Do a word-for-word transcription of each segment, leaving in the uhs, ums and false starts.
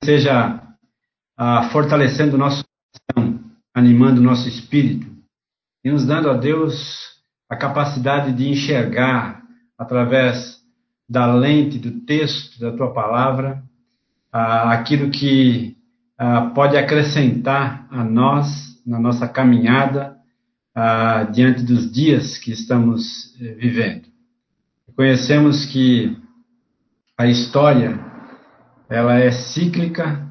seja ah, fortalecendo o nosso coração, animando o nosso espírito e nos dando a Deus a capacidade de enxergar através da lente do texto da tua palavra ah, aquilo que ah, pode acrescentar a nós na nossa caminhada ah, diante dos dias que estamos eh, vivendo. Conhecemos que a história ela é cíclica,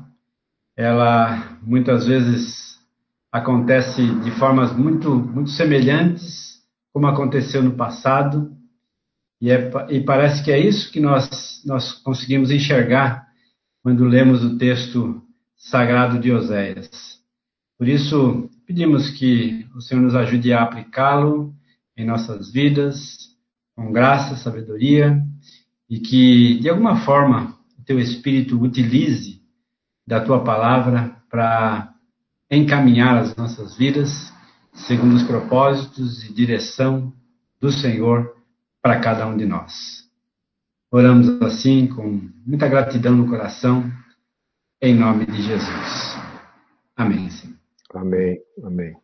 ela muitas vezes acontece de formas muito, muito semelhantes, como aconteceu no passado, e, é, e parece que é isso que nós, nós conseguimos enxergar quando lemos o texto sagrado de Oséias. Por isso, pedimos que o Senhor nos ajude a aplicá-lo em nossas vidas, com graça, sabedoria, e que, de alguma forma, o teu Espírito utilize da tua palavra para encaminhar as nossas vidas segundo os propósitos e direção do Senhor para cada um de nós. Oramos assim, com muita gratidão no coração, em nome de Jesus. Amém, Senhor. Amém, amém.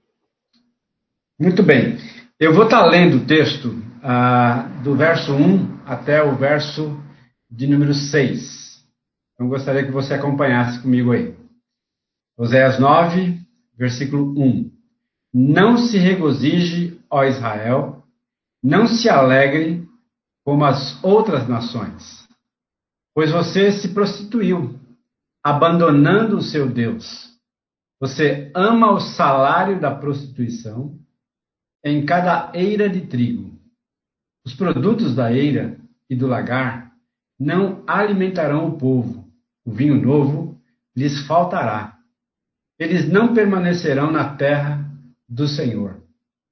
Muito bem. Eu vou estar lendo o texto ah, do verso um até o verso de número seis. Então, gostaria que você acompanhasse comigo aí. Oséias nove, versículo um. Não se regozije, ó Israel, não se alegre como as outras nações, pois você se prostituiu, abandonando o seu Deus. Você ama o salário da prostituição em cada eira de trigo. Os produtos da eira e do lagar não alimentarão o povo. O vinho novo lhes faltará. Eles não permanecerão na terra do Senhor.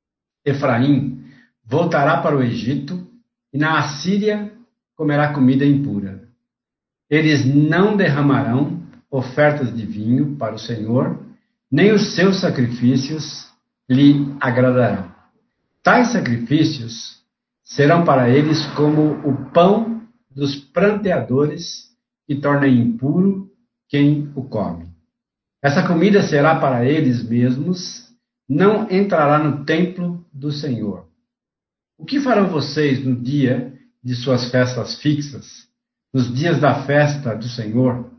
Efraim voltará para o Egito e na Assíria comerá comida impura. Eles não derramarão ofertas de vinho para o Senhor, nem os seus sacrifícios lhe agradarão. Tais sacrifícios serão para eles como o pão dos pranteadores, que torna impuro quem o come. Essa comida será para eles mesmos, não entrará no templo do Senhor. O que farão vocês no dia de suas festas fixas, nos dias da festa do Senhor?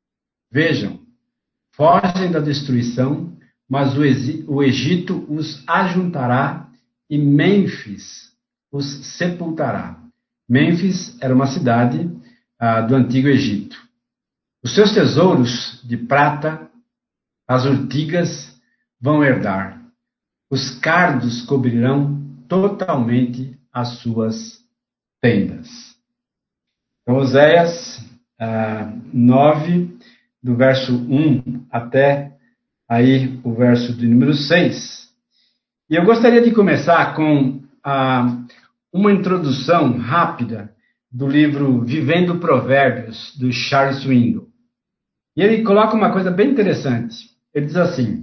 Vejam, fogem da destruição, mas o Egito os ajuntará e Mênfis os sepultará. Mênfis era uma cidade ah, do Antigo Egito. Os seus tesouros de prata, as urtigas vão herdar. Os cardos cobrirão totalmente as suas tendas. Então, Oséias ah, nove, do verso um até aí o verso de número seis. E eu gostaria de começar com ah, uma introdução rápida do livro Vivendo Provérbios, do Charles Swindoll. E ele coloca uma coisa bem interessante. Ele diz assim: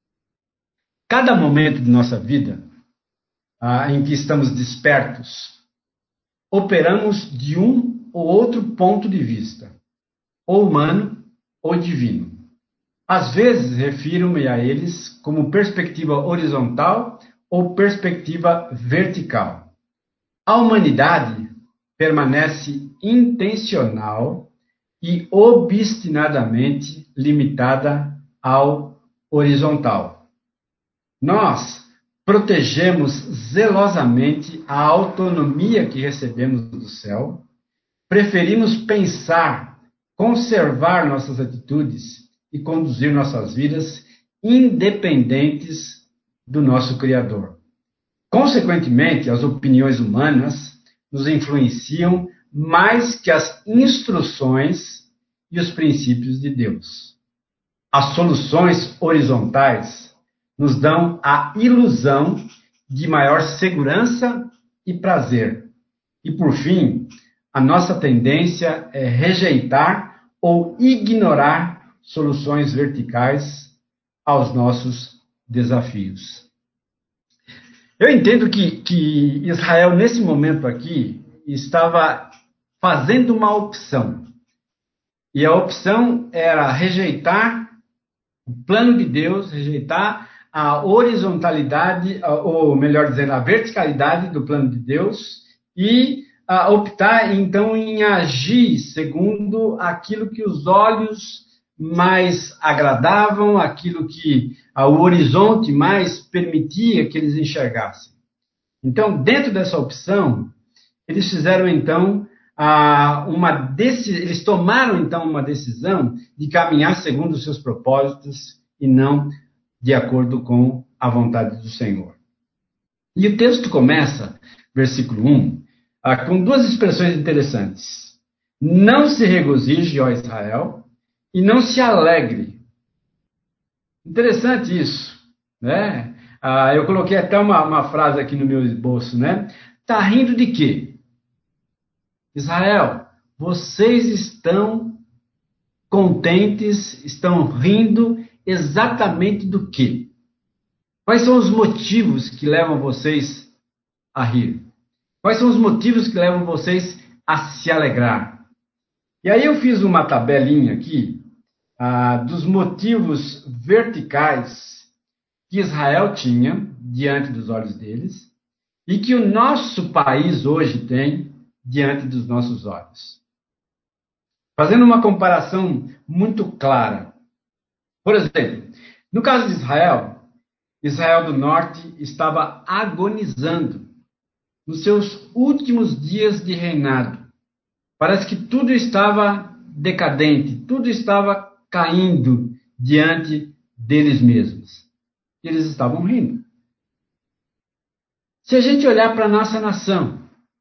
cada momento de nossa vida ah, em que estamos despertos, operamos de um ou outro ponto de vista, ou humano ou divino. Às vezes, refiro-me a eles como perspectiva horizontal ou perspectiva vertical. A humanidade permanece intencional e obstinadamente limitada ao horizontal. Nós protegemos zelosamente a autonomia que recebemos do céu, preferimos pensar, conservar nossas atitudes e conduzir nossas vidas independentes do nosso Criador. Consequentemente, as opiniões humanas nos influenciam mais que as instruções e os princípios de Deus. As soluções horizontais nos dão a ilusão de maior segurança e prazer. E, por fim, a nossa tendência é rejeitar ou ignorar soluções verticais aos nossos desafios. Eu entendo que, que Israel, nesse momento aqui, estava fazendo uma opção. E a opção era rejeitar o plano de Deus, rejeitar a horizontalidade, ou melhor dizendo, a verticalidade do plano de Deus, e a optar então em agir segundo aquilo que os olhos mais agradavam, aquilo que o horizonte mais permitia que eles enxergassem. Então, dentro dessa opção, eles fizeram então uma decisão, eles tomaram então uma decisão de caminhar segundo os seus propósitos e não de acordo com a vontade do Senhor. E o texto começa, versículo um, com duas expressões interessantes. Não se regozije, ó Israel, e não se alegre. Interessante isso, né? Ah, eu coloquei até uma, uma frase aqui no meu esboço, né? Tá rindo de quê? Israel, vocês estão contentes, estão rindo exatamente do quê? Quais são os motivos que levam vocês a rir? Quais são os motivos que levam vocês a se alegrar? E aí eu fiz uma tabelinha aqui ah, dos motivos verticais que Israel tinha diante dos olhos deles e que o nosso país hoje tem diante dos nossos olhos. Fazendo uma comparação muito clara. Por exemplo, no caso de Israel, Israel do Norte estava agonizando nos seus últimos dias de reinado. Parece que tudo estava decadente, tudo estava caindo diante deles mesmos. Eles estavam rindo. Se a gente olhar para a nossa nação,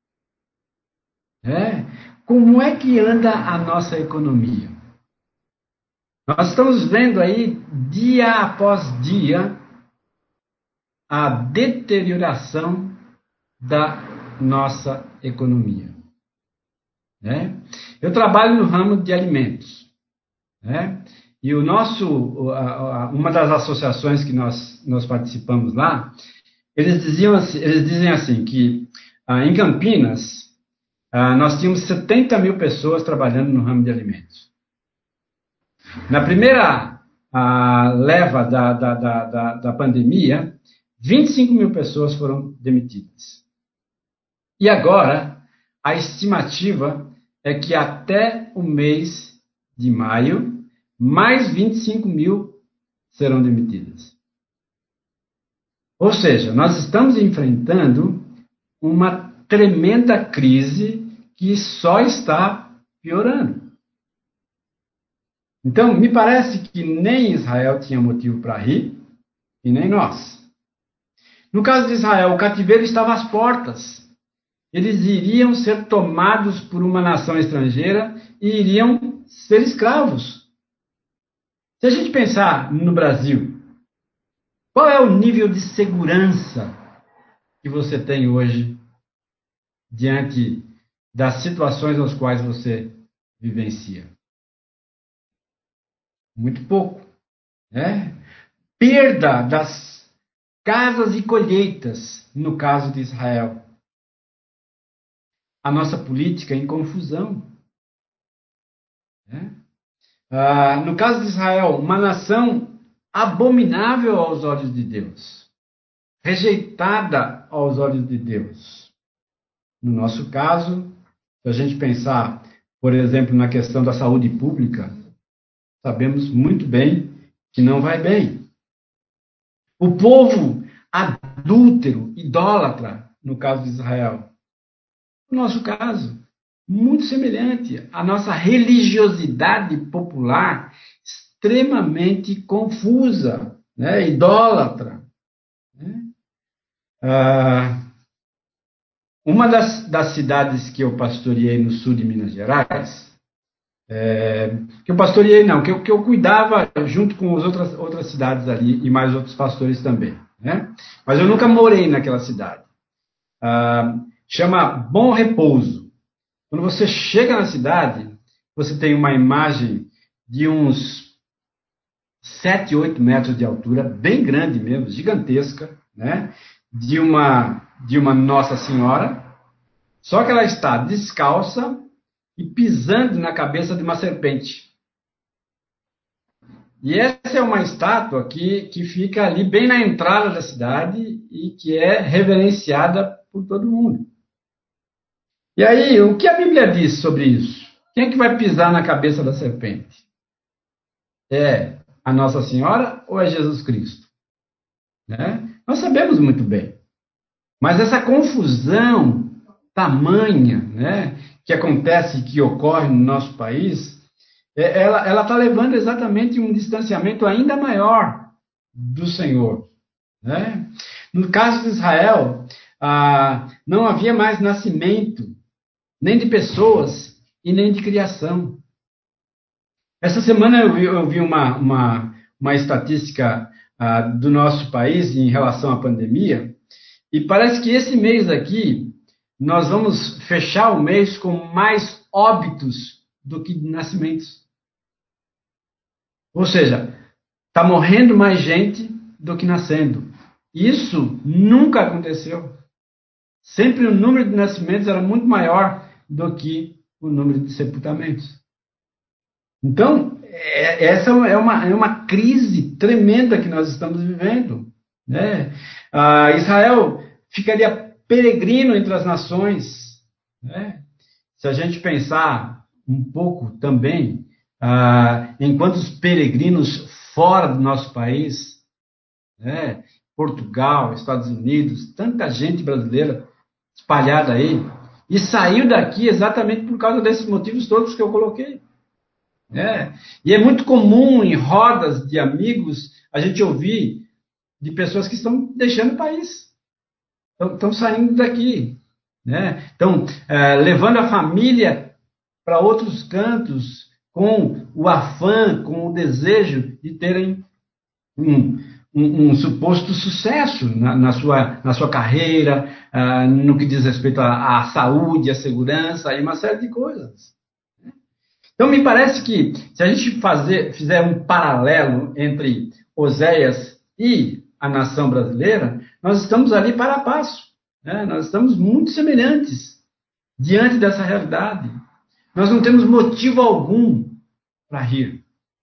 é, como é que anda a nossa economia? Nós estamos vendo aí, dia após dia, a deterioração da nossa economia. Né? Eu trabalho no ramo de alimentos. Né? E o nosso, uma das associações que nós, nós participamos lá, eles, diziam assim, eles dizem assim, que ah, em Campinas, ah, nós tínhamos setenta mil pessoas trabalhando no ramo de alimentos. Na primeira ah, leva da, da, da, da, da pandemia, vinte e cinco mil pessoas foram demitidas. E agora, a estimativa é que até o mês de maio, mais vinte e cinco mil serão demitidas. Ou seja, nós estamos enfrentando uma tremenda crise que só está piorando. Então, me parece que nem Israel tinha motivo para rir, e nem nós. No caso de Israel, o cativeiro estava às portas. Eles iriam ser tomados por uma nação estrangeira e iriam ser escravos. Se a gente pensar no Brasil, qual é o nível de segurança que você tem hoje diante das situações às quais você vivencia? Muito pouco. Né? Perda das casas e colheitas, no caso de Israel. A nossa política em confusão. Né? Ah, no caso de Israel, uma nação abominável aos olhos de Deus, rejeitada aos olhos de Deus. No nosso caso, se a gente pensar, por exemplo, na questão da saúde pública, sabemos muito bem que não vai bem. O povo adúltero, idólatra, no caso de Israel. No nosso caso, muito semelhante. A nossa religiosidade popular extremamente confusa, né? Idólatra. Né? Ah, uma das, das cidades que eu pastoreei no sul de Minas Gerais, é, que eu pastoreei não, que eu, que eu cuidava junto com as outras, outras cidades ali e mais outros pastores também. Né? Mas eu nunca morei naquela cidade. Ah, chama Bom Repouso. Quando você chega na cidade, você tem uma imagem de uns sete, oito metros de altura, bem grande mesmo, gigantesca, né? De uma, de uma Nossa Senhora, só que ela está descalça e pisando na cabeça de uma serpente. E essa é uma estátua que, que fica ali bem na entrada da cidade e que é reverenciada por todo mundo. E aí, o que a Bíblia diz sobre isso? Quem é que vai pisar na cabeça da serpente? É a Nossa Senhora ou é Jesus Cristo? Né? Nós sabemos muito bem. Mas essa confusão tamanha, né, que acontece, que ocorre no nosso país, é, ela está levando exatamente um distanciamento ainda maior do Senhor. Né? No caso de Israel, ah, não havia mais nascimento, nem de pessoas e nem de criação. Essa semana eu vi, eu vi uma, uma, uma estatística ah, do nosso país em relação à pandemia, e parece que esse mês aqui nós vamos fechar o mês com mais óbitos do que nascimentos. Ou seja, está morrendo mais gente do que nascendo. Isso nunca aconteceu. Sempre o número de nascimentos era muito maior do que o número de sepultamentos. Então, é, essa é uma, é uma crise tremenda que nós estamos vivendo. Né? Ah, Israel ficaria peregrino entre as nações. Né? Se a gente pensar um pouco também, ah, em quantos peregrinos fora do nosso país, né? Portugal, Estados Unidos, tanta gente brasileira espalhada aí, e saiu daqui exatamente por causa desses motivos todos que eu coloquei. Né? E é muito comum em rodas de amigos a gente ouvir de pessoas que estão deixando o país, estão, estão saindo daqui, né? Estão é, levando a família para outros cantos com o afã, com o desejo de terem um, um, um suposto sucesso na, na, sua, na sua carreira, uh, no que diz respeito à, à saúde, à segurança e uma série de coisas. Então, me parece que se a gente fazer, fizer um paralelo entre Oséias e a nação brasileira, nós estamos ali para a passo. Né? Nós estamos muito semelhantes diante dessa realidade. Nós não temos motivo algum para rir.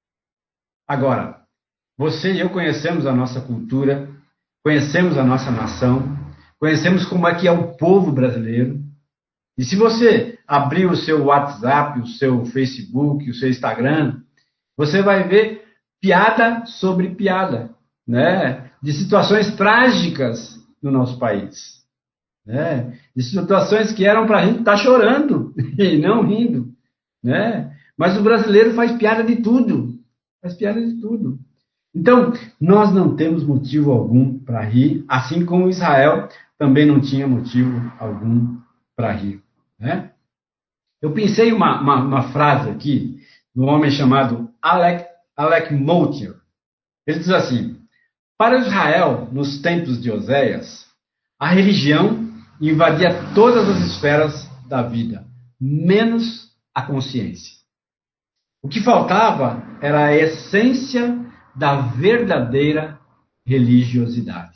Agora, você e eu conhecemos a nossa cultura, conhecemos a nossa nação, conhecemos como é que é o povo brasileiro. E se você abrir o seu WhatsApp, o seu Facebook, o seu Instagram, você vai ver piada sobre piada, né? De situações trágicas no nosso país. Né? De situações que eram para a gente estar chorando e não rindo. Né? Mas o brasileiro faz piada de tudo. Faz piada de tudo. Então, nós não temos motivo algum para rir, assim como Israel também não tinha motivo algum para rir. Né? Eu pensei uma, uma, uma frase aqui de um homem chamado Alec, Alec Motyer. Ele diz assim: para Israel, nos tempos de Oséias, a religião invadia todas as esferas da vida, menos a consciência. O que faltava era a essência da verdadeira religiosidade.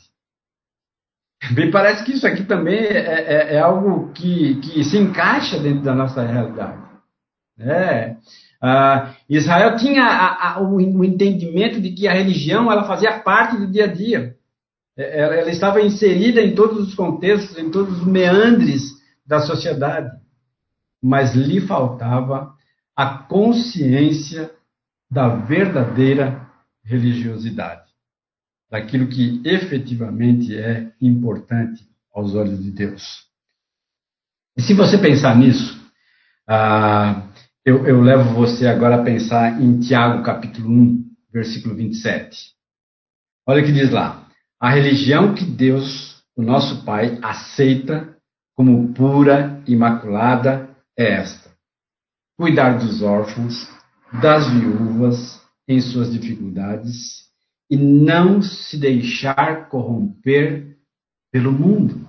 Me parece que isso aqui também é, é, é algo que, que se encaixa dentro da nossa realidade. É. Ah, Israel tinha a, a, o, o entendimento de que a religião ela fazia parte do dia a dia. Ela, ela estava inserida em todos os contextos, em todos os meandres da sociedade. Mas lhe faltava a consciência da verdadeira religiosidade, daquilo que efetivamente é importante aos olhos de Deus. E se você pensar nisso, ah, eu, eu levo você agora a pensar em Tiago capítulo um, versículo vinte e sete. Olha o que diz lá: a religião que Deus, o nosso Pai, aceita como pura, imaculada é esta: cuidar dos órfãos, das viúvas em suas dificuldades e não se deixar corromper pelo mundo.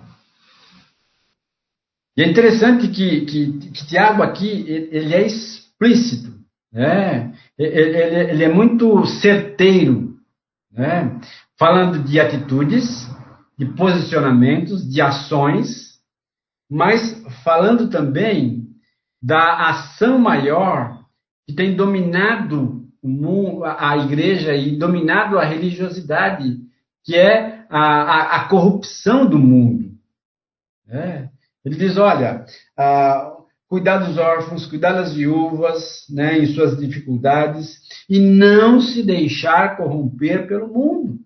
E é interessante que, que, que Tiago aqui, ele é explícito, né? ele, ele, ele é muito certeiro, né? Falando de atitudes, de posicionamentos, de ações, mas falando também da ação maior que tem dominado o mundo, a igreja e dominado a religiosidade, que é a, a, a corrupção do mundo. É. Ele diz, olha, ah, cuidar dos órfãos, cuidar das viúvas, né, em suas dificuldades, e não se deixar corromper pelo mundo.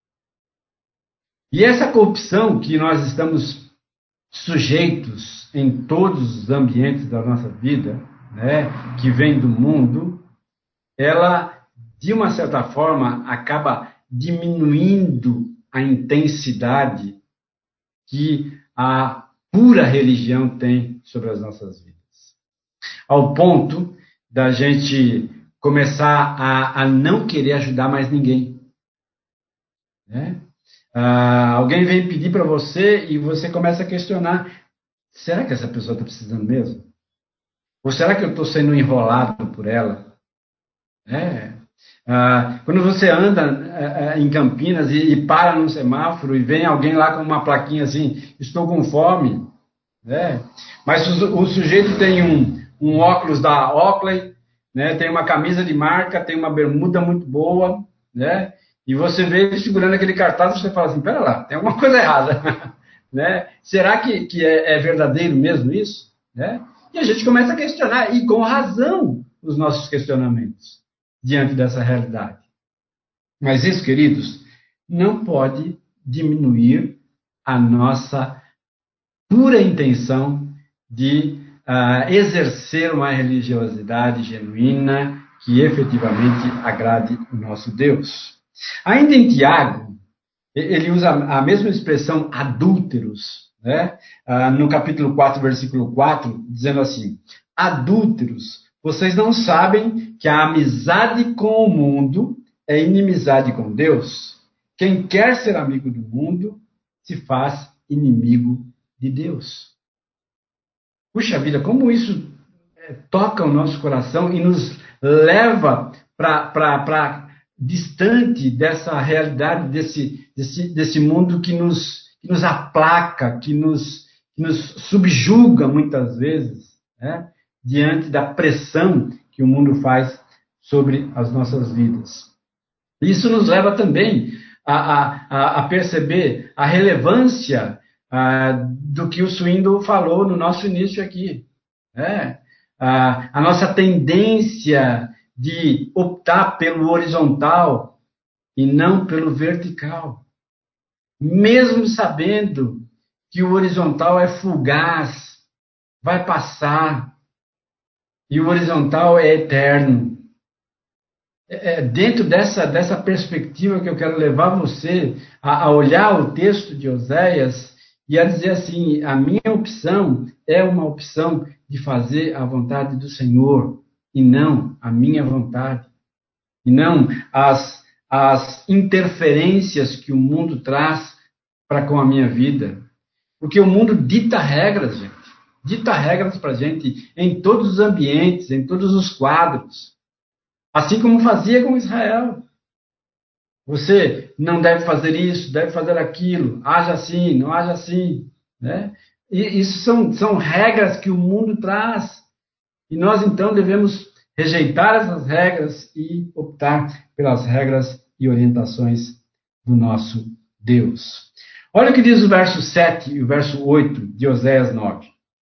E essa corrupção que nós estamos sujeitos em todos os ambientes da nossa vida, né, que vem do mundo, ela, de uma certa forma, acaba diminuindo a intensidade que a pura religião tem sobre as nossas vidas. Ao ponto da gente começar a, a não querer ajudar mais ninguém. Né? Ah, alguém vem pedir para você e você começa a questionar: será que essa pessoa está precisando mesmo? Ou será que eu estou sendo enrolado por ela? É. Ah, quando você anda ah, em Campinas e, e para num semáforo e vem alguém lá com uma plaquinha assim, estou com fome, né? Mas o, o sujeito tem um, um óculos da Oakley, né? Tem uma camisa de marca, tem uma bermuda muito boa, né? E você vê ele segurando aquele cartaz e você fala assim, pera lá, tem alguma coisa errada. Né? Será que, que é, é verdadeiro mesmo isso? Né? E a gente começa a questionar, e com razão, os nossos questionamentos diante dessa realidade. Mas isso, queridos, não pode diminuir a nossa pura intenção de uh, exercer uma religiosidade genuína que efetivamente agrade o nosso Deus. Ainda em Tiago, ele usa a mesma expressão adúlteros, né? uh, no capítulo quatro, versículo quatro, dizendo assim, adúlteros, vocês não sabem que a amizade com o mundo é inimizade com Deus? Quem quer ser amigo do mundo se faz inimigo de Deus. Puxa vida, como isso toca o nosso coração e nos leva para distante dessa realidade, desse, desse, desse mundo que nos, que nos aplaca, que nos, que nos subjuga muitas vezes, né, diante da pressão que o mundo faz sobre as nossas vidas. Isso nos leva também a, a, a perceber a relevância a, do que o Swindoll falou no nosso início aqui. Né? A, a nossa tendência de optar pelo horizontal e não pelo vertical. Mesmo sabendo que o horizontal é fugaz, vai passar, e o horizontal é eterno. É dentro dessa, dessa perspectiva que eu quero levar você a, a olhar o texto de Oséias e a dizer assim, a minha opção é uma opção de fazer a vontade do Senhor e não a minha vontade. E não as, as interferências que o mundo traz para com a minha vida. Porque o mundo dita regras, gente. Dita regras para a gente em todos os ambientes, em todos os quadros. Assim como fazia com Israel. Você não deve fazer isso, deve fazer aquilo, haja assim, não haja assim. Né? E isso são, são regras que o mundo traz. E nós, então, devemos rejeitar essas regras e optar pelas regras e orientações do nosso Deus. Olha o que diz o verso sete e o verso oito de Oséias nove.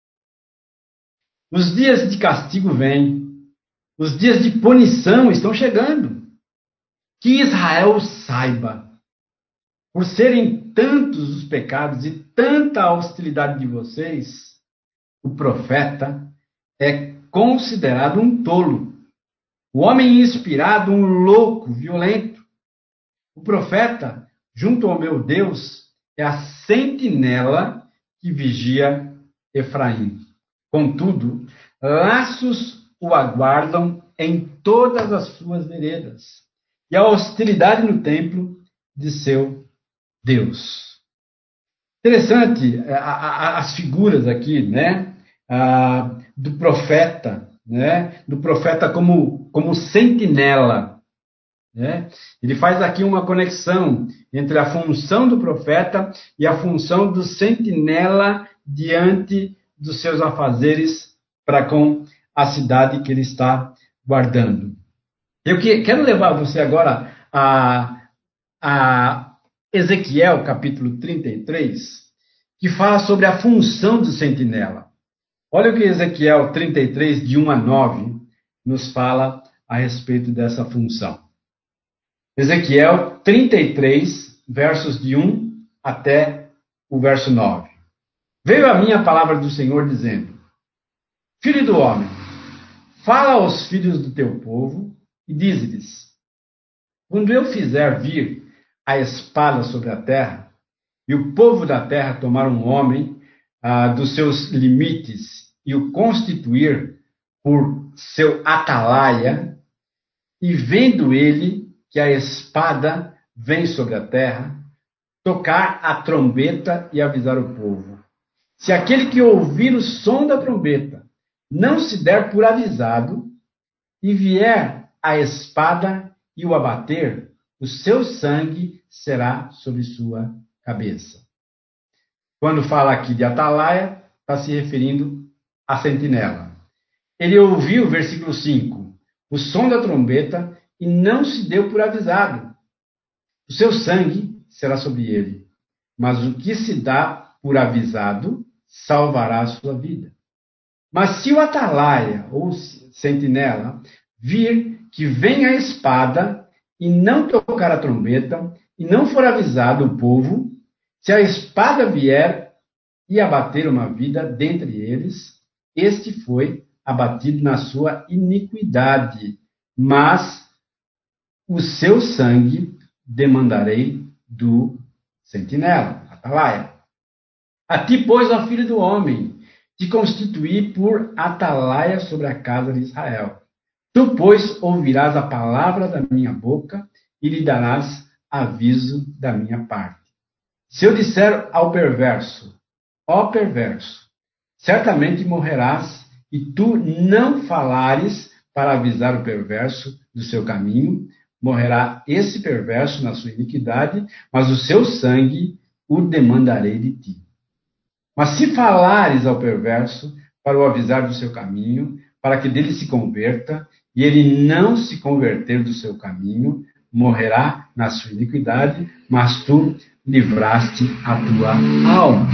Os dias de castigo vêm, os dias de punição estão chegando. Que Israel saiba, por serem tantos os pecados e tanta a hostilidade de vocês, o profeta é considerado um tolo, o homem inspirado um louco, violento. O profeta, junto ao meu Deus, é a sentinela que vigia Efraim. Contudo, laços o aguardam em todas as suas veredas, e a hostilidade no templo de seu Deus. Interessante a, a, as figuras aqui, né? Ah, do profeta, né? Do profeta como, como sentinela. Né? Ele faz aqui uma conexão entre a função do profeta e a função do sentinela diante dos seus afazeres para com a cidade que ele está guardando. Eu que, quero levar você agora a, a Ezequiel, capítulo trinta e três, que fala sobre a função do sentinela. Olha o que Ezequiel trinta e três, de um a nove, nos fala a respeito dessa função. Ezequiel trinta e três, versos de um até o verso nove. Veio a mim a palavra do Senhor dizendo: Filho do homem, fala aos filhos do teu povo e dize-lhes: quando eu fizer vir a espada sobre a terra, e o povo da terra tomar um homem ah, dos seus limites e o constituir por seu atalaia, e vendo ele que a espada vem sobre a terra, tocar a trombeta e avisar o povo. Se aquele que ouvir o som da trombeta não se der por avisado, e vier a espada e o abater, o seu sangue será sobre sua cabeça. Quando fala aqui de atalaia, está se referindo à sentinela. Ele ouviu, versículo cinco, o som da trombeta e não se deu por avisado. O seu sangue será sobre ele, mas o que se dá por avisado salvará a sua vida. Mas se o atalaia ou sentinela vir que vem a espada e não tocar a trombeta e não for avisado o povo, se a espada vier e abater uma vida dentre eles, este foi abatido na sua iniquidade, mas o seu sangue demandarei do sentinela, atalaia. A ti, pois, ó filho do homem, te constituí por atalaia sobre a casa de Israel. Tu, pois, ouvirás a palavra da minha boca e lhe darás aviso da minha parte. Se eu disser ao perverso, ó perverso, certamente morrerás, e tu não falares para avisar o perverso do seu caminho, morrerá esse perverso na sua iniquidade, mas o seu sangue o demandarei de ti. Mas se falares ao perverso para o avisar do seu caminho, para que dele se converta, e ele não se converter do seu caminho, morrerá na sua iniquidade, mas tu livraste a tua alma.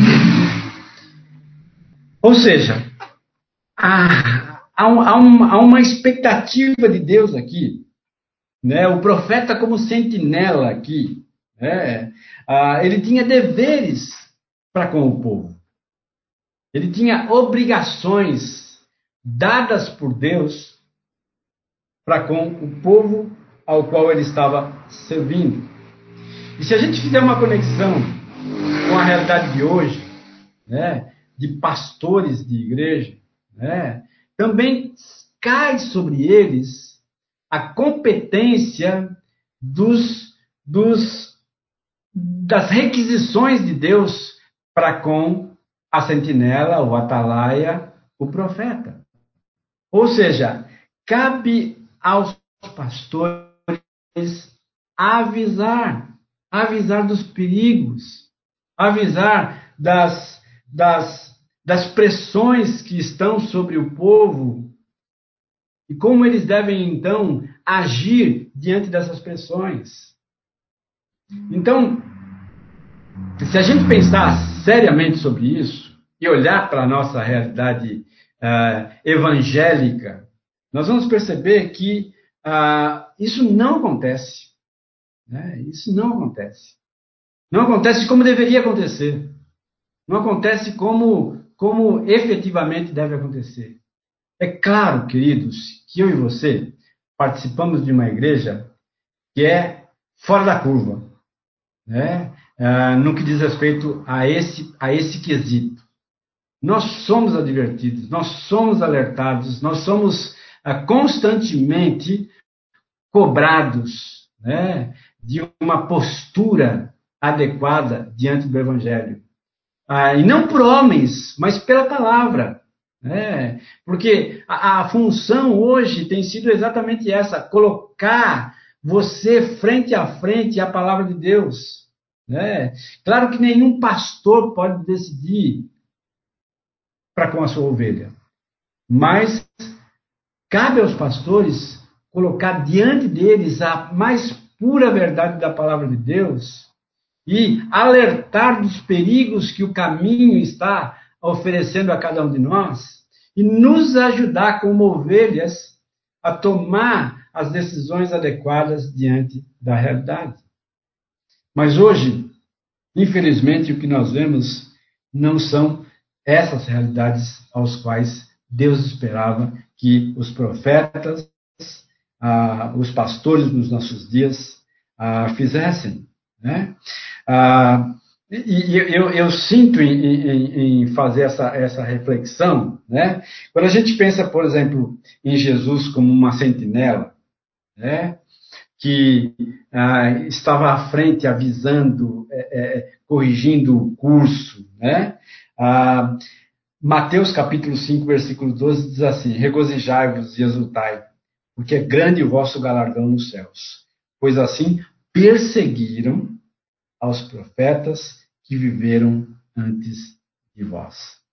Ou seja, há, há, uma, há uma expectativa de Deus aqui, né? O profeta como sentinela aqui, né? ah, ele tinha deveres para com o povo. Ele tinha obrigações dadas por Deus para com o povo ao qual ele estava servindo. E se a gente fizer uma conexão com a realidade de hoje, né, de pastores de igreja, né, também cai sobre eles a competência dos, dos, das requisições de Deus para com a sentinela, o atalaia, o profeta. Ou seja, cabe aos pastores avisar, avisar dos perigos, avisar das, das, das pressões que estão sobre o povo e como eles devem, então, agir diante dessas pressões. Então, se a gente pensar seriamente sobre isso e olhar para a nossa realidade uh, evangélica, nós vamos perceber que uh, isso não acontece. Né? Isso não acontece. Não acontece como deveria acontecer. Não acontece como, como efetivamente deve acontecer. É claro, queridos, que eu e você participamos de uma igreja que é fora da curva, né? Uh, no que diz respeito a esse, a esse quesito. Nós somos advertidos, nós somos alertados, nós somos uh, constantemente cobrados, né, de uma postura adequada diante do Evangelho. Uh, e não por homens, mas pela palavra. Né? Porque a, a função hoje tem sido exatamente essa, colocar você frente a frente à palavra de Deus. Né? Claro que nenhum pastor pode decidir para com a sua ovelha. Mas cabe aos pastores colocar diante deles a mais pura verdade da palavra de Deus e alertar dos perigos que o caminho está oferecendo a cada um de nós e nos ajudar como ovelhas a tomar as decisões adequadas diante da realidade. Mas hoje, infelizmente, o que nós vemos não são essas realidades aos quais Deus esperava que os profetas, ah, os pastores nos nossos dias ah, fizessem, né? Ah, e eu, eu sinto em, em, em fazer essa, essa reflexão, né? Quando a gente pensa, por exemplo, em Jesus como uma sentinela, né? Que ah, estava à frente, avisando, é, é, corrigindo o curso, né? Ah, Mateus capítulo cinco, versículo doze diz assim: regozijai-vos e exultai, porque é grande o vosso galardão nos céus, pois assim perseguiram aos profetas que viveram antes de vós.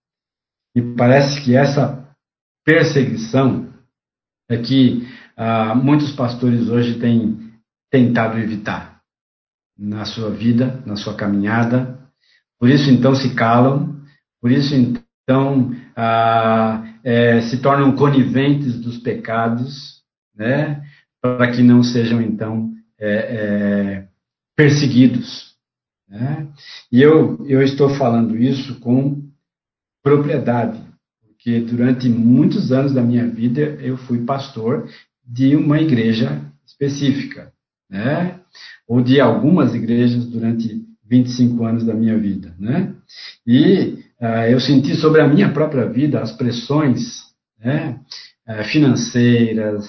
E parece que essa perseguição é que ah, muitos pastores hoje têm tentado evitar na sua vida, na sua caminhada. Por isso, então, se calam, por isso, então, ah, é, se tornam coniventes dos pecados, né, para que não sejam, então, é, é, perseguidos. Né? E eu, eu estou falando isso com propriedade, porque durante muitos anos da minha vida eu fui pastor de uma igreja específica, né? Ou de algumas igrejas durante vinte e cinco anos da minha vida, né? E uh, eu senti sobre a minha própria vida as pressões, né, uh, financeiras,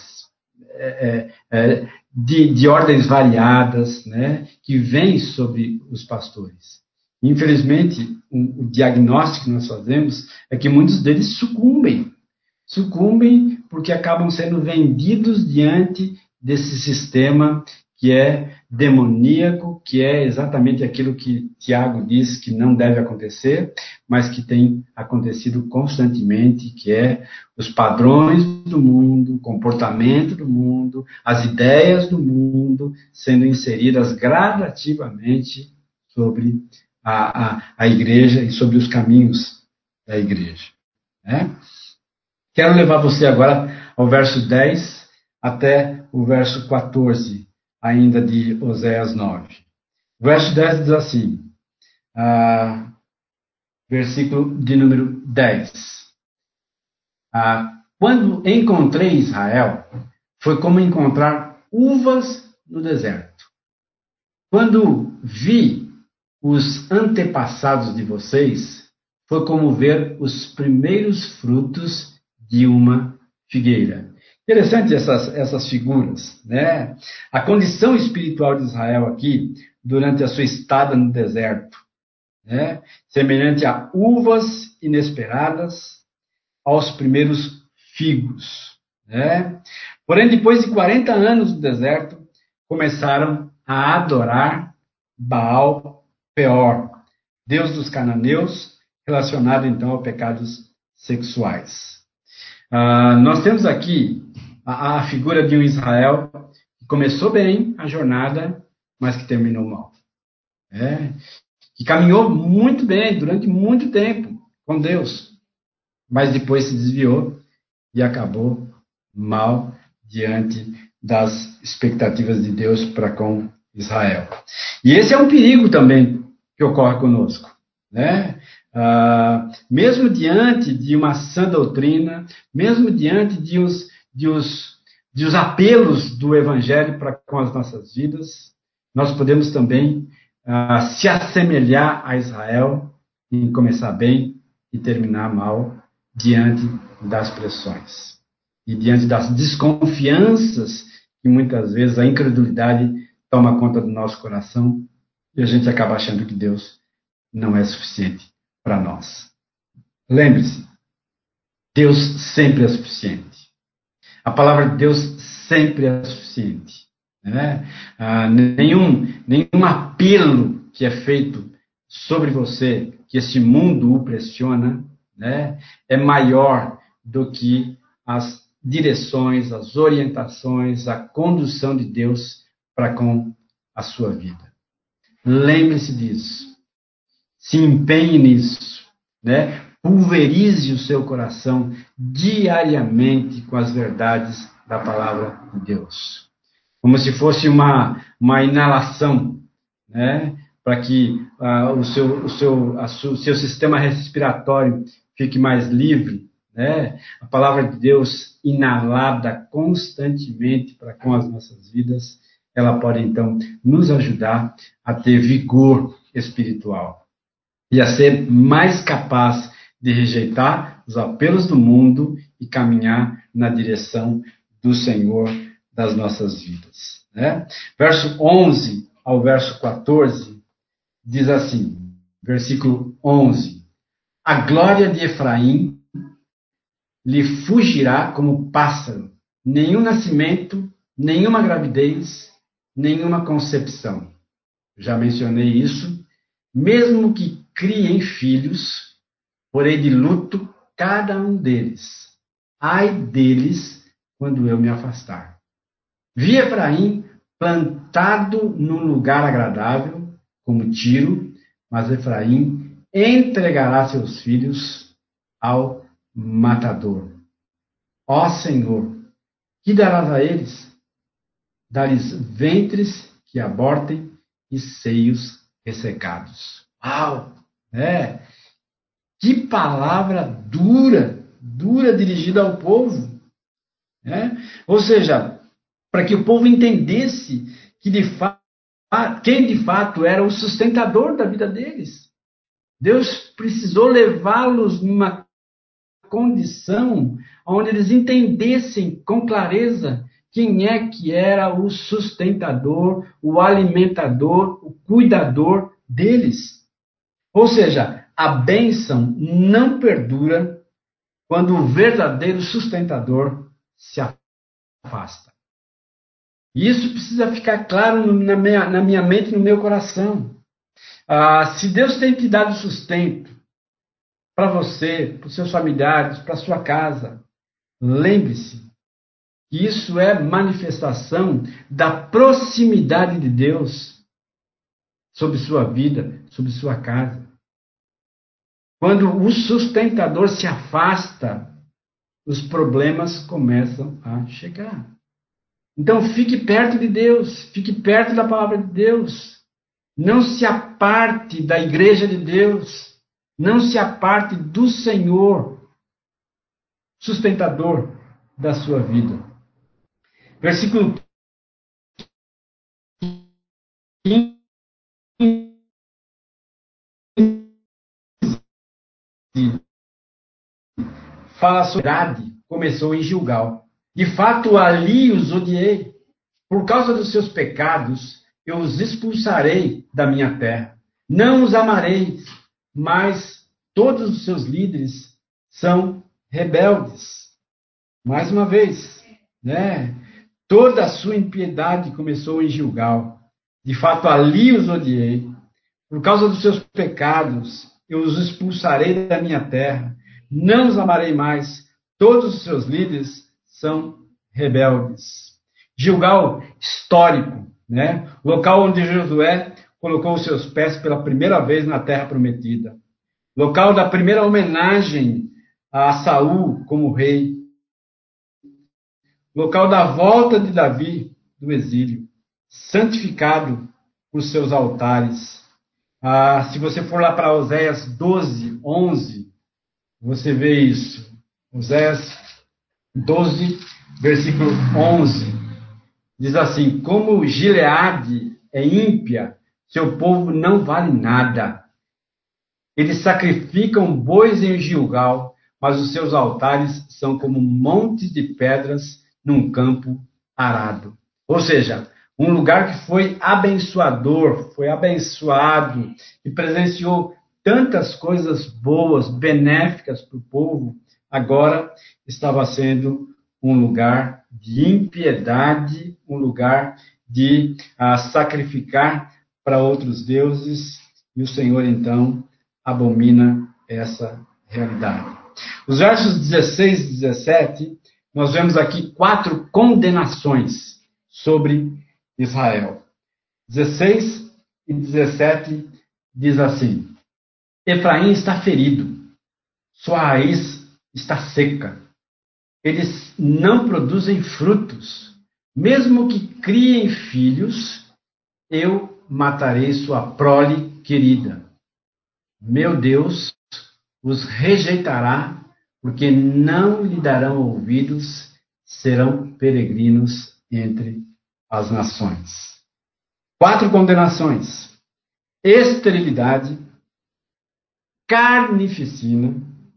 é, é, de, de ordens variadas, né, que vêm sobre os pastores. Infelizmente, o, o diagnóstico que nós fazemos é que muitos deles sucumbem. Sucumbem porque acabam sendo vendidos diante desse sistema que é demoníaco, que é exatamente aquilo que Tiago diz que não deve acontecer, mas que tem acontecido constantemente, que é os padrões do mundo, o comportamento do mundo, as ideias do mundo sendo inseridas gradativamente sobre a, a, a igreja e sobre os caminhos da igreja. Né? Quero levar você agora ao verso dez até o verso quatorze, ainda de Oséias nove. O verso dez diz assim, ah, versículo de número dez. Ah, quando encontrei Israel, foi como encontrar uvas no deserto. Quando vi os antepassados de vocês, foi como ver os primeiros frutos de uma figueira. Interessante essas, essas figuras, né? A condição espiritual de Israel aqui, durante a sua estada no deserto, né? Semelhante a uvas inesperadas, aos primeiros figos, né? Porém, depois de quarenta anos no deserto, começaram a adorar Baal Peor, deus dos cananeus, relacionado então a pecados sexuais. Ah, nós temos aqui a, a figura de um Israel que começou bem a jornada, mas que terminou mal. É, que caminhou muito bem durante muito tempo com Deus, mas depois se desviou e acabou mal diante das expectativas de Deus para com Israel. E esse é um perigo também que ocorre conosco, né? Ah, mesmo diante de uma sã doutrina, mesmo diante de os, de os, de os apelos do Evangelho para com as nossas vidas, nós podemos também ah, se assemelhar a Israel em começar bem e terminar mal diante das pressões e diante das desconfianças que muitas vezes a incredulidade toma conta do nosso coração e a gente acaba achando que Deus não é suficiente para nós. Lembre-se, Deus sempre é suficiente. A palavra de Deus sempre é suficiente. Né? Ah, nenhum, nenhum apelo que é feito sobre você, que este mundo o pressiona, né, é maior do que as direções, as orientações, a condução de Deus para com a sua vida. Lembre-se disso. Se empenhe nisso, né? Pulverize o seu coração diariamente com as verdades da palavra de Deus. Como se fosse uma, uma inalação, né? Para que uh, o, seu, o, seu, a su, seu sistema respiratório fique mais livre, né? A palavra de Deus inalada constantemente para com as nossas vidas, ela pode então nos ajudar a ter vigor espiritual e a ser mais capaz de rejeitar os apelos do mundo e caminhar na direção do Senhor das nossas vidas, né? Verso onze ao verso quatorze diz assim, versículo onze: a glória de Efraim lhe fugirá como pássaro, nenhum nascimento, nenhuma gravidez, nenhuma concepção. Já mencionei isso. Mesmo que criem filhos, porei de luto cada um deles. Ai deles quando eu me afastar. Vi Efraim plantado num lugar agradável, como Tiro, mas Efraim entregará seus filhos ao matador. Ó Senhor, que darás a eles? Dá-lhes ventres que abortem e seios ressecados. Uau! É. Que palavra dura, dura dirigida ao povo. Né? Ou seja, para que o povo entendesse que de fato, quem de fato era o sustentador da vida deles. Deus precisou levá-los numa condição onde eles entendessem com clareza quem é que era o sustentador, o alimentador, o cuidador deles. Ou seja, a bênção não perdura quando o verdadeiro sustentador se afasta. E isso precisa ficar claro na minha, na minha mente e no meu coração. Ah, se Deus tem te dado sustento para você, para os seus familiares, para a sua casa, lembre-se que isso é manifestação da proximidade de Deus sobre sua vida, sobre sua casa. Quando o sustentador se afasta, os problemas começam a chegar. Então fique perto de Deus, fique perto da palavra de Deus. Não se aparte da igreja de Deus. Não se aparte do Senhor, sustentador da sua vida. Versículo quinze fala sobre a cidade, começou em Gilgal. De fato, ali os odiei. Por causa dos seus pecados, eu os expulsarei da minha terra. Não os amarei, mas todos os seus líderes são rebeldes. Mais uma vez, né? Toda a sua impiedade começou em Gilgal. De fato, ali os odiei. Por causa dos seus pecados, eu os expulsarei da minha terra. Não os amarei mais. Todos os seus líderes são rebeldes. Gilgal, histórico, né? Local onde Josué colocou os seus pés pela primeira vez na terra prometida. Local da primeira homenagem a Saul como rei. Local da volta de Davi do exílio. Santificado por seus altares. Ah, se você for lá para Oséias doze, onze, você vê isso. Oséias doze, versículo onze. Diz assim: como Gileade é ímpia, seu povo não vale nada. Eles sacrificam bois em Gilgal, mas os seus altares são como montes de pedras num campo arado. Ou seja, um lugar que foi abençoador, foi abençoado e presenciou tantas coisas boas, benéficas para o povo, agora estava sendo um lugar de impiedade, um lugar de ah, sacrificar para outros deuses, e o Senhor então abomina essa realidade. Os versos dezesseis e dezessete, nós vemos aqui quatro condenações sobre Israel. dezesseis e dezessete diz assim: Efraim está ferido, sua raiz está seca, eles não produzem frutos, mesmo que criem filhos, eu matarei sua prole querida. Meu Deus os rejeitará, porque não lhe darão ouvidos, serão peregrinos entre as nações. Quatro condenações: esterilidade, carnificina,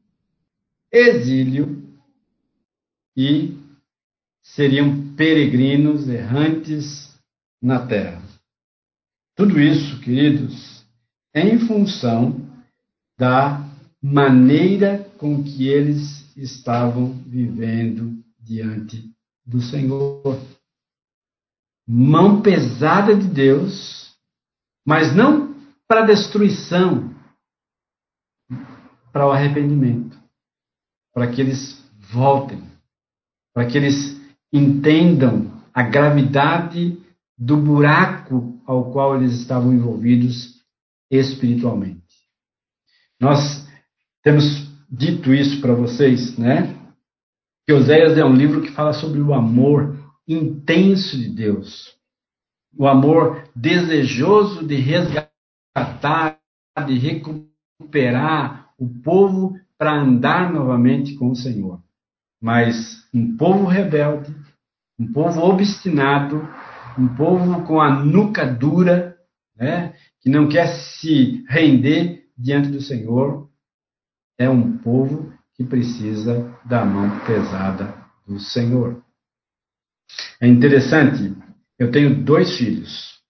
exílio e seriam peregrinos errantes na terra. Tudo isso, queridos, em função da maneira com que eles estavam vivendo diante do Senhor. Mão pesada de Deus, mas não para destruição, para o arrependimento, para que eles voltem, para que eles entendam a gravidade do buraco ao qual eles estavam envolvidos espiritualmente. Nós temos dito isso para vocês, né? Que Oséias é um livro que fala sobre o amor intenso de Deus, o amor desejoso de resgatar, de recuperar o povo para andar novamente com o Senhor. Mas um povo rebelde, um povo obstinado, um povo com a nuca dura, né, que não quer se render diante do Senhor, é um povo que precisa da mão pesada do Senhor. É interessante, eu tenho dois filhos,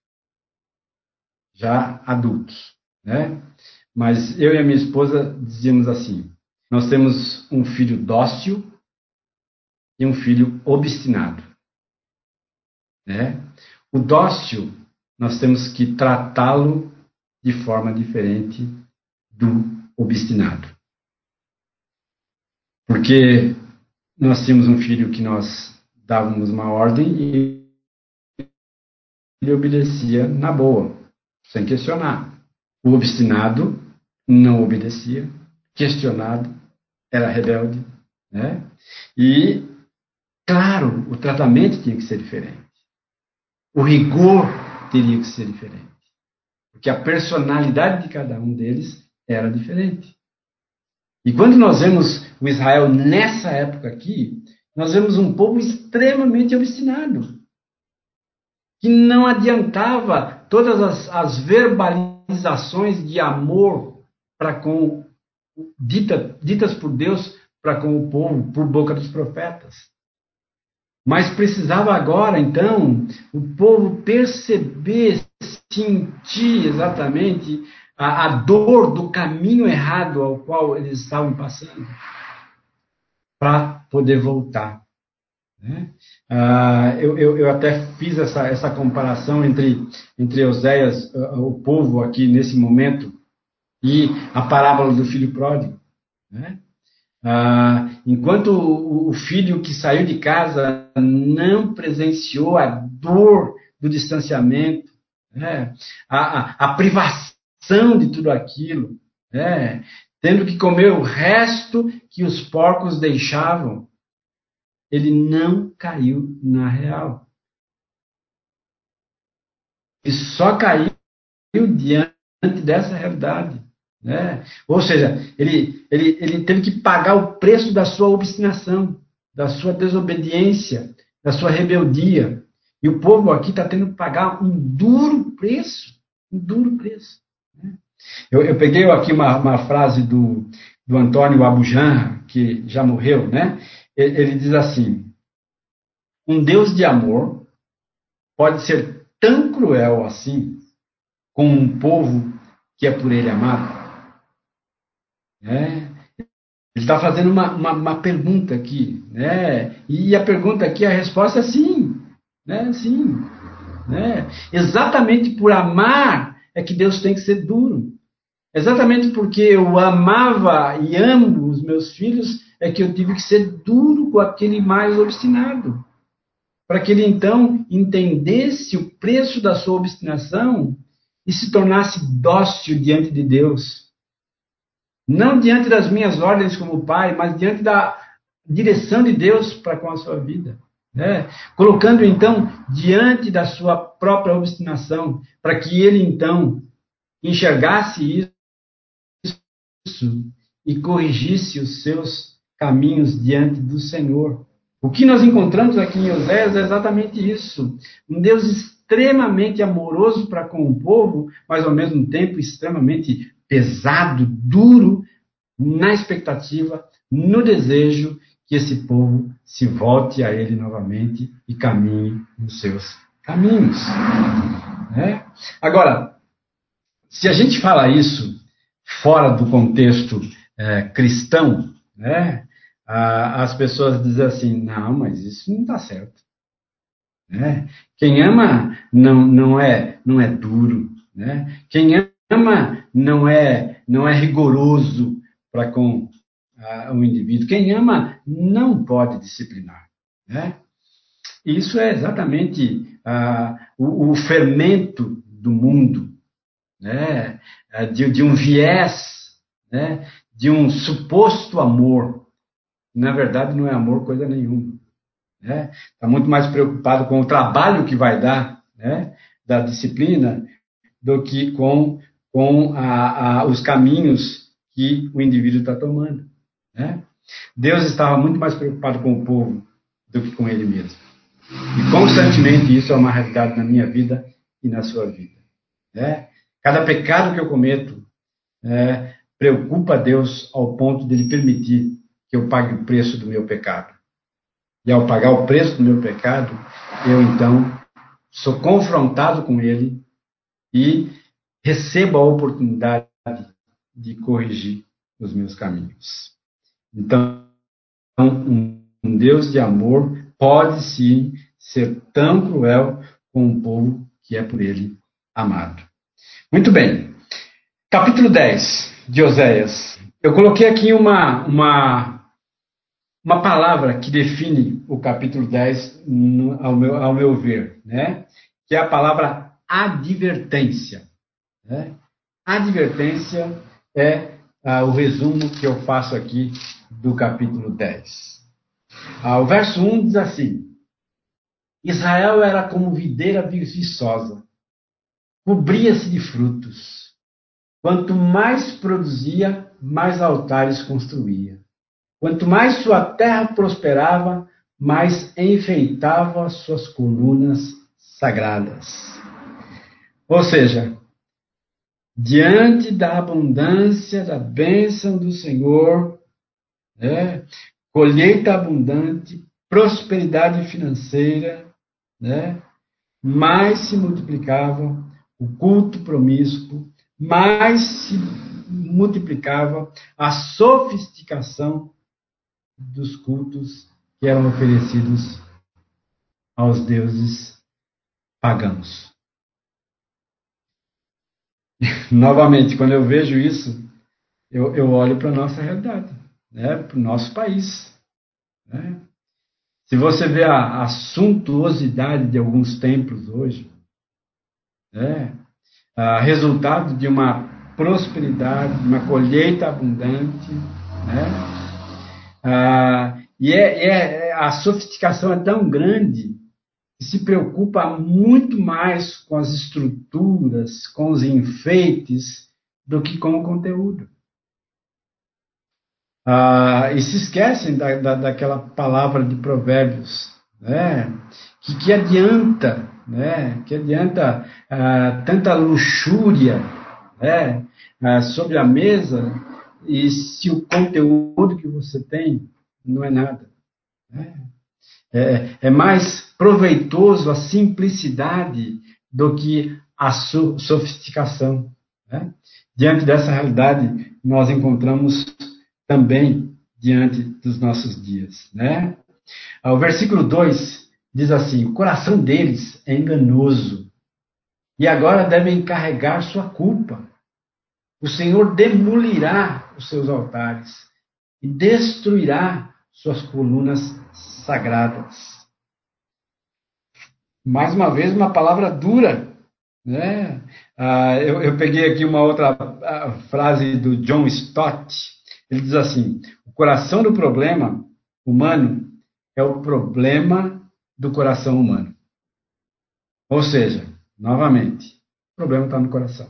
já adultos, né? Mas eu e a minha esposa dizíamos assim: nós temos um filho dócil e um filho obstinado, né? O dócil, nós temos que tratá-lo de forma diferente do obstinado. Porque nós tínhamos um filho que nós dávamos uma ordem e ele obedecia na boa, sem questionar. O obstinado não obedecia, questionado, era rebelde, né? E, claro, o tratamento tinha que ser diferente. O rigor teria que ser diferente. Porque a personalidade de cada um deles era diferente. E quando nós vemos o Israel nessa época aqui, nós vemos um povo extremamente obstinado, que não adiantava todas as, as verbalizações de amor para com dita, ditas por Deus para com o povo, por boca dos profetas. Mas precisava agora, então, o povo perceber, sentir exatamente a, a dor do caminho errado ao qual eles estavam passando, para poder voltar. Né? Ah, eu, eu, eu até fiz essa, essa comparação entre, entre Oséias, o povo aqui nesse momento, e a parábola do filho pródigo. Né? Ah, enquanto o, o filho que saiu de casa não presenciou a dor do distanciamento, né? a, a, a privação de tudo aquilo, né? Tendo que comer o resto que os porcos deixavam, ele não caiu na real. Ele só caiu diante dessa realidade. Né? Ou seja, ele, ele, ele teve que pagar o preço da sua obstinação, da sua desobediência, da sua rebeldia. E o povo aqui está tendo que pagar um duro preço, um duro preço. Né? Eu, eu peguei aqui uma, uma frase do, do Antônio Abujamra, que já morreu, né? Ele, ele diz assim: um Deus de amor pode ser tão cruel assim com um povo que é por ele amado? É. Ele está fazendo uma, uma, uma pergunta aqui, né? E a pergunta aqui, a resposta é sim, né? Sim, né? Exatamente por amar é que Deus tem que ser duro. Exatamente porque eu amava e amo os meus filhos, é que eu tive que ser duro com aquele mais obstinado. Para que ele então entendesse o preço da sua obstinação e se tornasse dócil diante de Deus. Não diante das minhas ordens como pai, mas diante da direção de Deus para com a sua vida. Né? Colocando então diante da sua própria obstinação, para que ele então enxergasse isso e corrigisse os seus caminhos diante do Senhor. O que nós encontramos aqui em Oséias é exatamente isso. Um Deus extremamente amoroso para com o povo, mas ao mesmo tempo extremamente pesado, duro, na expectativa, no desejo que esse povo se volte a ele novamente e caminhe nos seus caminhos. Né? Agora, se a gente fala isso fora do contexto é, cristão, né, a, as pessoas dizem assim, não, mas isso não está certo. Né? Quem ama não, não, é, não é duro. Né? Quem ama não é, não é rigoroso para com uh, o indivíduo. Quem ama não pode disciplinar. Né? Isso é exatamente uh, o, o fermento do mundo. Né, de, de um viés, né, de um suposto amor. Na verdade, não é amor coisa nenhuma. Né? Está muito mais preocupado com o trabalho que vai dar, né, da disciplina, do que com, com a, a, os caminhos que o indivíduo está tomando. Né? Deus estava muito mais preocupado com o povo do que com ele mesmo. E constantemente isso é uma realidade na minha vida e na sua vida. Né? Cada pecado que eu cometo é, preocupa Deus ao ponto de Ele permitir que eu pague o preço do meu pecado. E ao pagar o preço do meu pecado, eu então sou confrontado com Ele e recebo a oportunidade de corrigir os meus caminhos. Então, um, um Deus de amor pode sim ser tão cruel com um povo que é por Ele amado. Muito bem. Capítulo dez de Oséias. Eu coloquei aqui uma, uma, uma palavra que define o capítulo dez no, ao, meu, ao meu ver, né? Que é a palavra advertência. Né? Advertência é ah, o resumo que eu faço aqui do capítulo dez. Ah, o verso um diz assim: Israel era como videira viçosa, cobria-se de frutos. Quanto mais produzia, mais altares construía. Quanto mais sua terra prosperava, mais enfeitava suas colunas sagradas. Ou seja, diante da abundância, da bênção do Senhor, né, colheita abundante, prosperidade financeira, né, mais se multiplicava o culto promíscuo, mais se multiplicava a sofisticação dos cultos que eram oferecidos aos deuses pagãos. Novamente, quando eu vejo isso, eu, eu olho para a nossa realidade, né? Para o nosso país. Né? Se você vê a, a suntuosidade de alguns templos hoje, né? A resultado de uma prosperidade, de uma colheita abundante, né? Ah, e é, é, a sofisticação é tão grande que se preocupa muito mais com as estruturas, com os enfeites, do que com o conteúdo. Ah, e se esquecem da, da, daquela palavra de Provérbios, né? que, que adianta, né? que adianta ah, tanta luxúria, né? ah, sobre a mesa, e se o conteúdo que você tem não é nada. Né? É, é mais proveitoso a simplicidade do que a so, sofisticação. Né? Diante dessa realidade, nós encontramos também diante dos nossos dias. Né? O versículo dois diz assim: o coração deles é enganoso e agora devem carregar sua culpa. O Senhor demolirá os seus altares e destruirá suas colunas sagradas. Mais uma vez, uma palavra dura, né? Ah, eu, eu peguei aqui uma outra frase do John Stott. Ele diz assim: o coração do problema humano é o problema do coração humano. Ou seja, novamente, o problema está no coração.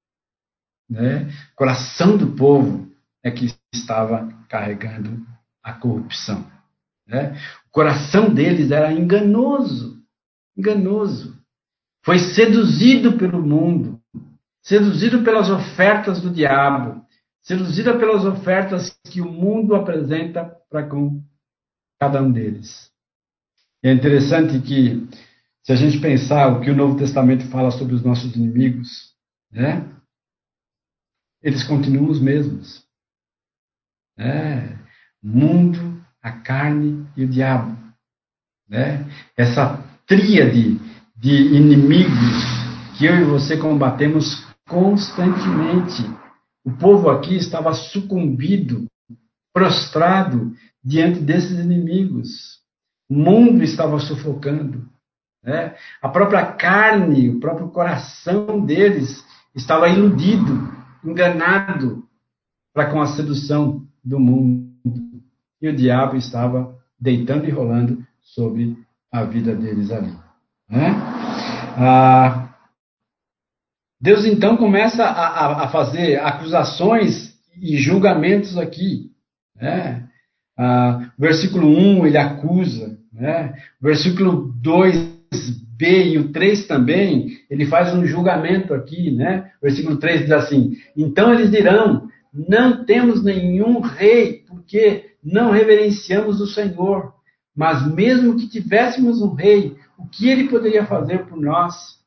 Né? O coração do povo é que estava carregando a corrupção. Né? O coração deles era enganoso, enganoso. Foi seduzido pelo mundo, seduzido pelas ofertas do diabo, seduzida pelas ofertas que o mundo apresenta para com cada um deles. É interessante que, se a gente pensar o que o Novo Testamento fala sobre os nossos inimigos, né? Eles continuam os mesmos. Né? O mundo, a carne e o diabo. Né? Essa tríade de inimigos que eu e você combatemos constantemente. O povo aqui estava sucumbido, prostrado diante desses inimigos. O mundo estava sufocando. Né? A própria carne, o próprio coração deles estava iludido, enganado para com a sedução do mundo. E o diabo estava deitando e rolando sobre a vida deles ali. Né? Ah, Deus então começa a, a fazer acusações e julgamentos aqui. Né? Ah, versículo um, ele acusa. Né? Versículo dois B e o três também, ele faz um julgamento aqui. Né? Versículo três diz assim: então eles dirão, não temos nenhum rei, porque não reverenciamos o Senhor. Mas mesmo que tivéssemos um rei, o que ele poderia fazer por nós?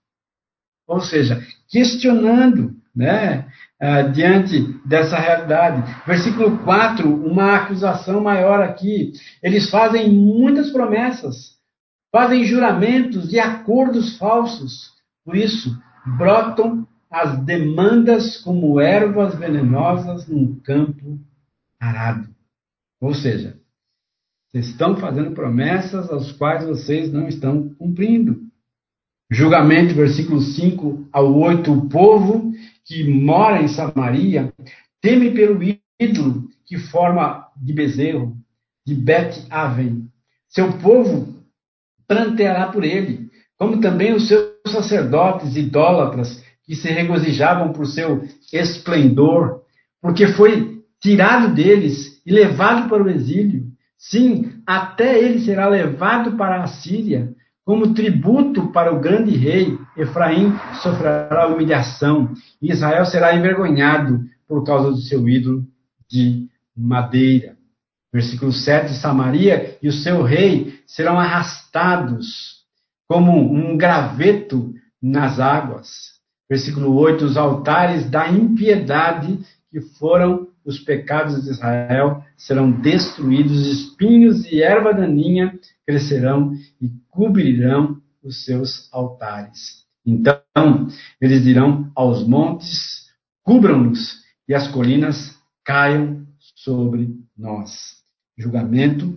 Ou seja, questionando, né, uh, diante dessa realidade. Versículo quatro, uma acusação maior aqui. Eles fazem muitas promessas, fazem juramentos e acordos falsos. Por isso, brotam as demandas como ervas venenosas num campo arado. Ou seja, vocês estão fazendo promessas às quais vocês não estão cumprindo. Julgamento, versículo cinco ao oito, o povo que mora em Samaria teme pelo ídolo que forma de bezerro, de Bet-Aven. Seu povo pranteará por ele, como também os seus sacerdotes idólatras que se regozijavam por seu esplendor, porque foi tirado deles e levado para o exílio. Sim, até ele será levado para a Síria, como tributo para o grande rei. Efraim sofrerá humilhação, e Israel será envergonhado por causa do seu ídolo de madeira. Versículo sete, Samaria e o seu rei serão arrastados como um graveto nas águas. Versículo oito, os altares da impiedade que foram os pecados de Israel serão destruídos, espinhos e erva daninha crescerão e cobrirão os seus altares. Então, eles dirão aos montes, cubram-nos, e as colinas caiam sobre nós. Julgamento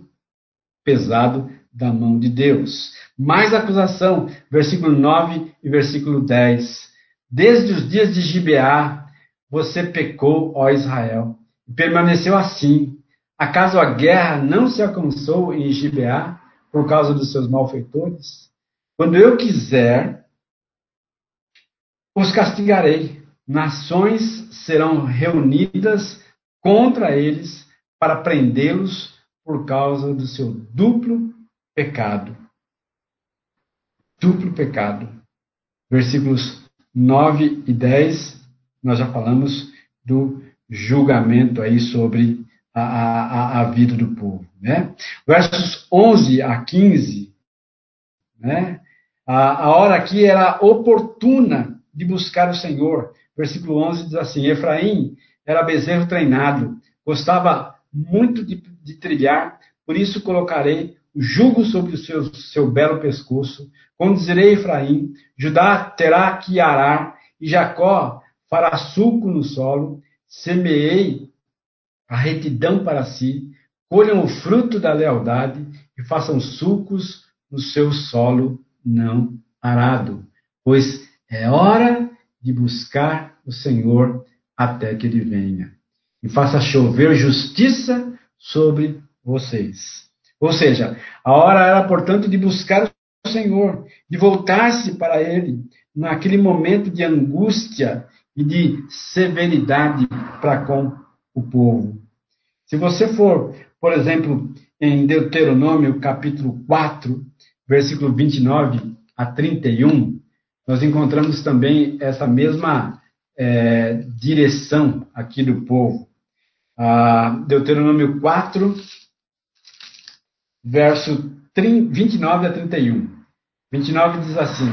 pesado da mão de Deus. Mais acusação, versículo nove e versículo dez. Desde os dias de Gibeá, você pecou, ó Israel, e permaneceu assim. Acaso a guerra não se alcançou em Gibeá por causa dos seus malfeitores? Quando eu quiser, os castigarei. Nações serão reunidas contra eles para prendê-los por causa do seu duplo pecado. Duplo pecado. Versículos nove e dez, nós já falamos do julgamento aí sobre a, a, a vida do povo. Né? Versos onze a quinze, né? a, a hora aqui era oportuna de buscar o Senhor. Versículo onze diz assim: Efraim era bezerro treinado, gostava muito de, de trilhar, por isso colocarei o jugo sobre o seu, seu belo pescoço. Conduzirei Efraim, Judá terá que arar, e Jacó fará sulco no solo, semeei a retidão para si, colham o fruto da lealdade e façam sulcos no seu solo não arado, pois é hora de buscar o Senhor até que ele venha e faça chover justiça sobre vocês. Ou seja, a hora era, portanto, de buscar o Senhor, de voltar-se para ele naquele momento de angústia e de severidade para com o povo. Se você for, por exemplo, em Deuteronômio capítulo quatro, versículo vinte e nove a trinta e um, nós encontramos também essa mesma é, direção aqui do povo. Ah, Deuteronômio quatro, verso vinte e nove a trinta e um. vinte e nove diz assim: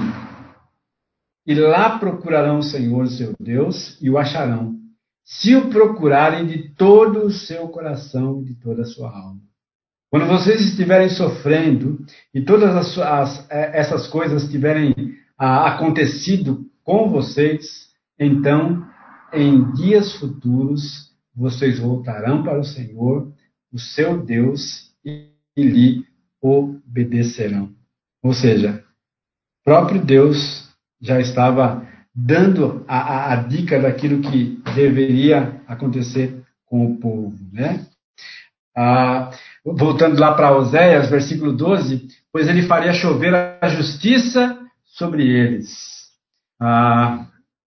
E lá procurarão o Senhor, seu Deus, e o acharão, se o procurarem de todo o seu coração e de toda a sua alma. Quando vocês estiverem sofrendo e todas as, as, essas coisas tiverem ah, acontecido com vocês, então, em dias futuros, vocês voltarão para o Senhor, o seu Deus, e, e lhe obedecerão. Ou seja, o próprio Deus já estava dando a, a, a dica daquilo que deveria acontecer com o povo, né? Ah, voltando lá para Oséias, versículo doze, pois ele faria chover a justiça sobre eles. Ah,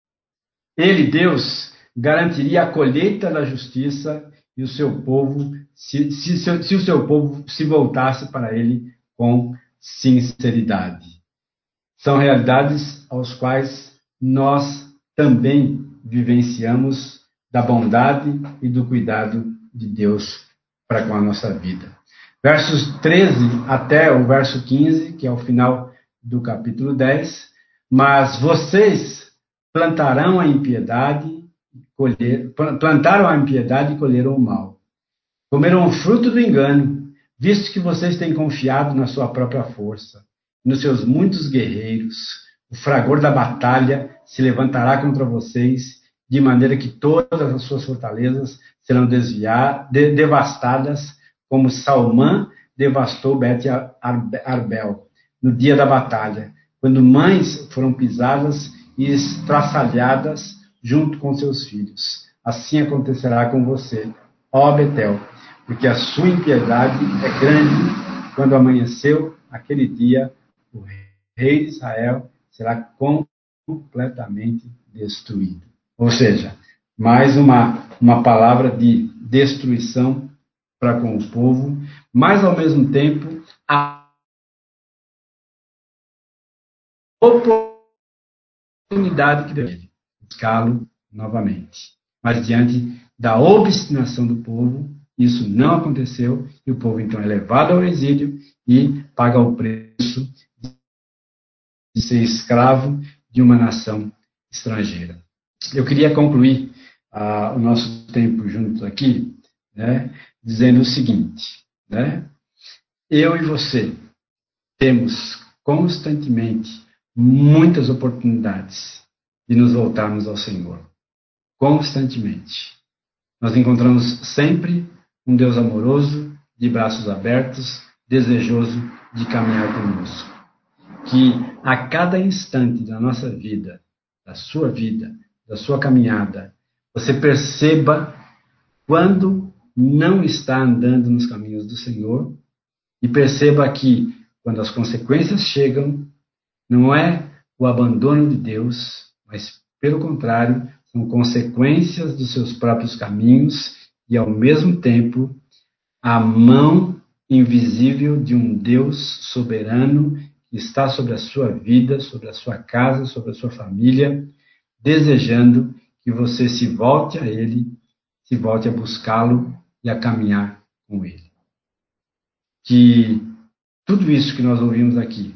ele, Deus, garantiria a colheita da justiça e o seu povo, se, se, se, se o seu povo se voltasse para ele com sinceridade. São realidades aos quais nós também vivenciamos da bondade e do cuidado de Deus para com a nossa vida. Versos treze até o verso quinze, que é o final do capítulo dez. Mas vocês plantarão a impiedade, colher, plantaram a impiedade e colheram o mal. Comeram o fruto do engano, visto que vocês têm confiado na sua própria força, nos seus muitos guerreiros. O fragor da batalha se levantará contra vocês, de maneira que todas as suas fortalezas serão desviadas, de, devastadas, como Salmã devastou Bet-Arbel no dia da batalha, quando mães foram pisadas e estraçalhadas junto com seus filhos. Assim acontecerá com você, ó Betel, porque a sua impiedade é grande. Quando amanheceu aquele dia, o rei de Israel será completamente destruído. Ou seja, mais uma, uma palavra de destruição para com o povo, mas ao mesmo tempo a oportunidade que deu ele buscá-lo novamente. Mas diante da obstinação do povo, isso não aconteceu e o povo então é levado ao exílio e paga o preço de ser escravo de uma nação estrangeira. Eu queria concluir uh, o nosso tempo juntos aqui, né, dizendo o seguinte, né, eu e você temos constantemente muitas oportunidades de nos voltarmos ao Senhor. Constantemente. Nós encontramos sempre um Deus amoroso, de braços abertos, desejoso de caminhar conosco. Que a cada instante da nossa vida, da sua vida, da sua caminhada, você perceba quando não está andando nos caminhos do Senhor e perceba que, quando as consequências chegam, não é o abandono de Deus, mas, pelo contrário, são consequências dos seus próprios caminhos e, ao mesmo tempo, a mão invisível de um Deus soberano que está sobre a sua vida, sobre a sua casa, sobre a sua família, desejando que você se volte a Ele, se volte a buscá-lo e a caminhar com Ele. Que tudo isso que nós ouvimos aqui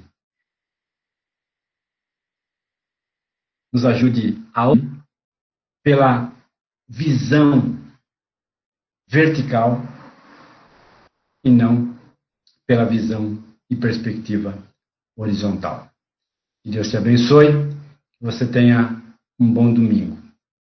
nos ajude a ouvir pela visão vertical e não pela visão e perspectiva horizontal. Que Deus te abençoe, que você tenha um bom domingo.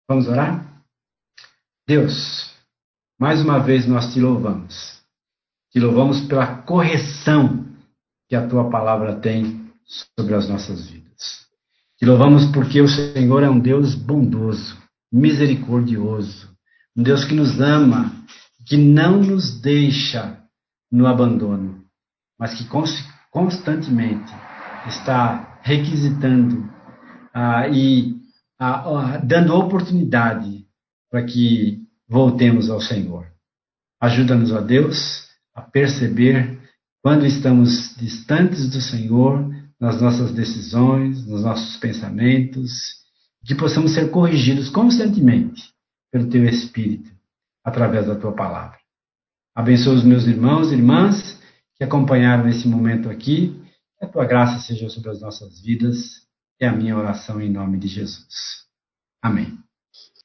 Vamos orar? Deus, mais uma vez nós te louvamos. Te louvamos pela correção que a tua palavra tem sobre as nossas vidas. Te louvamos porque o Senhor é um Deus bondoso, misericordioso, um Deus que nos ama, que não nos deixa no abandono, mas que constantemente está requisitando ah, e ah, ah, dando oportunidade para que voltemos ao Senhor. Ajuda-nos, ó Deus, a perceber quando estamos distantes do Senhor nas nossas decisões, nos nossos pensamentos, que possamos ser corrigidos constantemente pelo Teu Espírito, através da Tua Palavra. Abençoa os meus irmãos e irmãs que acompanharam esse momento aqui, que a Tua graça seja sobre as nossas vidas, é a minha oração em nome de Jesus. Amém.